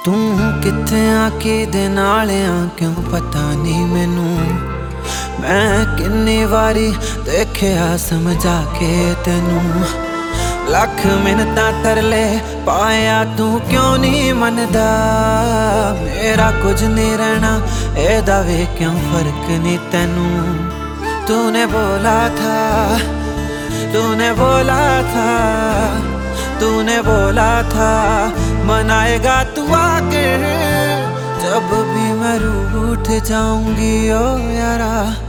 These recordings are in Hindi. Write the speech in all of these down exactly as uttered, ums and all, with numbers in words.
तू किथे आके दे नाल आ क्यों पता नहीं मैनू। मैं किन्नी वारी देखिया समझा के तेनू, लख मिन्नतां तरले पाया तू क्यों नहीं मनदा। मेरा कुछ नहीं रहना एदा वे क्यों फर्क नहीं तेनू। तूने बोला था, तूने बोला था, तूने बोला था मनाएगा तू आके जब भी मैं रूठ जाऊंगी। ओ यारा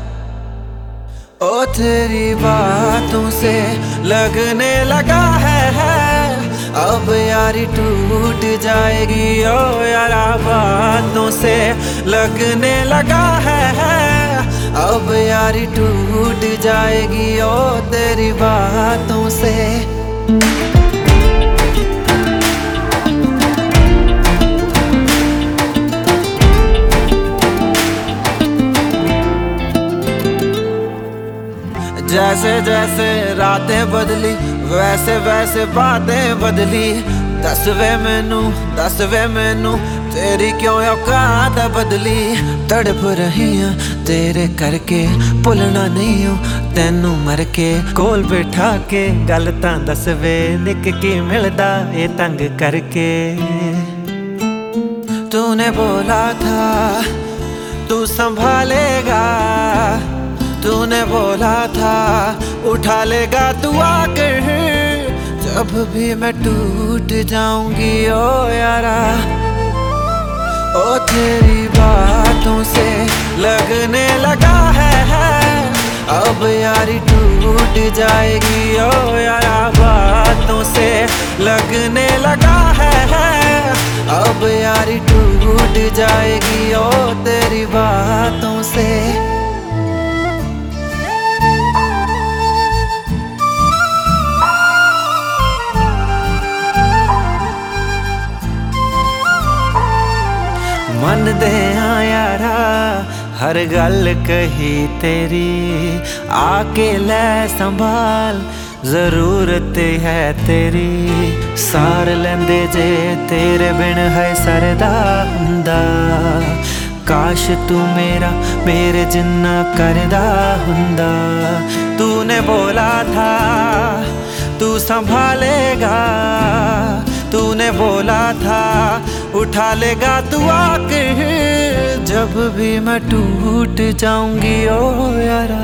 ओ तेरी बातों से लगने लगा है, है अब यारी टूट जाएगी। ओ यारा बातों से लगने लगा है, है अब यारी टूट जाएगी। ओ तेरी बातों से जैसे जैसे रातें बदली वैसे वैसे बातें बदली। दस वे मैनू दस वे मैनू तेरी क्यों औकात बदली। तड़प रही हाँ तेरे करके भुलना नहीं हो तेनू मर के। कोल बैठा के गल तां दस वे निक की मिलदा ए तंग करके। तूने बोला था तू संभालेगा, तूने बोला था उठा लेगा तू आकर जब भी मैं टूट जाऊंगी। ओ यारा ओ तेरी बातों से लगने लगा है, है अब यारी टूट जाएगी। ओ यारा बातों से लगने लगा है, है अब यारी टूट जाएगी। ओ तेरी बातों से मन दे हाँ यारा हर गल कही तेरी, आके ले संभाल जरूरत है तेरी। सार लेंदे जे तेरे बिन है सरदा हुंदा, काश तू मेरा मेरे जिन्ना करदा हुंदा। तूने बोला था तू संभालेगा, तूने बोला था उठा लेगा तू आके जब भी मैं टूट जाऊंगी। ओ यारा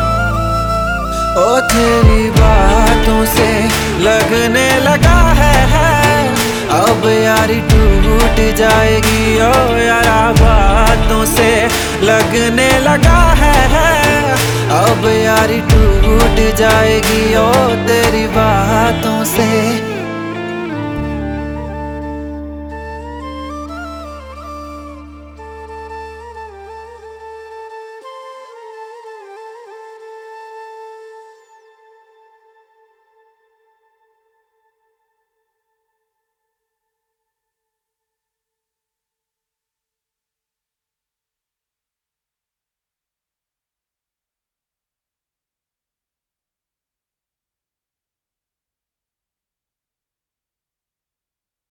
ओ तेरी बातों से लगने लगा है, है अब यारी टूट जाएगी। ओ यारा बातों से लगने लगा है, है अब यारी टूट जाएगी। ओ तेरी बातों से